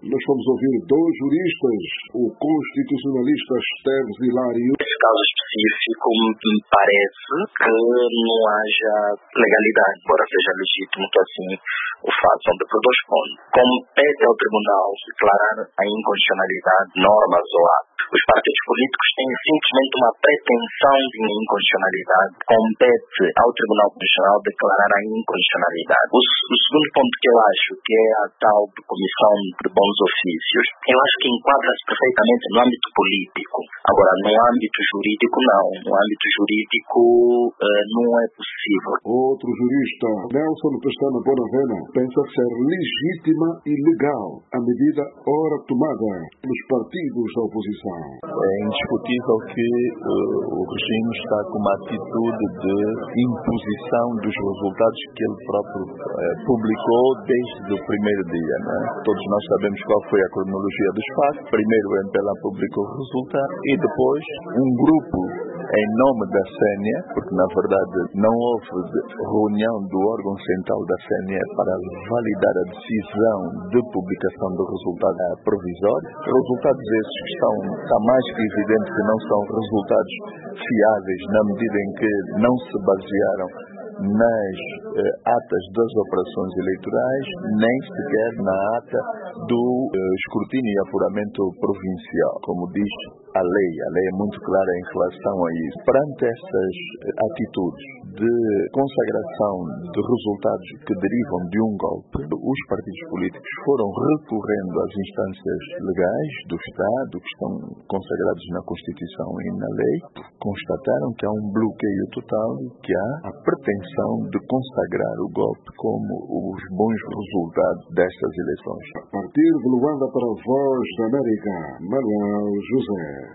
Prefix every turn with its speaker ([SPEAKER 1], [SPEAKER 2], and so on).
[SPEAKER 1] Nós vamos ouvir dois juristas, o constitucionalista Esteves Hilário.
[SPEAKER 2] Nesse caso específico, me parece que não haja legalidade, embora seja legítimo que assim o façam, por dois pontos. Compete ao Tribunal declarar a inconstitucionalidade de normas ou atos. Os partidos políticos têm simplesmente uma pretensão de inconstitucionalidade. Compete ao Tribunal Constitucional declarar a inconstitucionalidade. O segundo ponto que eu acho, que é a tal de Comissão de Bons Ofícios, eu acho que enquadra-se perfeitamente no âmbito político. Agora, no âmbito jurídico, não. No âmbito jurídico, não é possível.
[SPEAKER 1] Outro jurista, Nelson Pestana Bonavena, pensa ser legítima e legal a medida ora tomada pelos partidos da oposição.
[SPEAKER 3] É indiscutível que o regime está com uma atitude de imposição dos resultados que ele próprio publicou desde o primeiro dia. Né? Todos nós sabemos qual foi a cronologia dos fatos. Primeiro o MPLA publicou o resultado e depois um grupo em nome da CNE, porque na verdade não houve reunião do órgão central da CNE para validar a decisão de publicação do resultado provisório. Resultados esses que está mais que evidente que não são resultados fiáveis na medida em que não se basearam nas atas das operações eleitorais, nem sequer na ata do escrutínio e apuramento provincial, como diz a lei é muito clara em relação a isso. Perante essas atitudes de consagração de resultados que derivam de um golpe, os partidos políticos foram recorrendo às instâncias legais do Estado, que estão consagrados na Constituição e na lei, constataram que há um bloqueio total e que há a pretensão de consagrar o golpe como os bons resultados destas eleições.
[SPEAKER 1] A partir de Luanda para a Voz da América, Manuel José.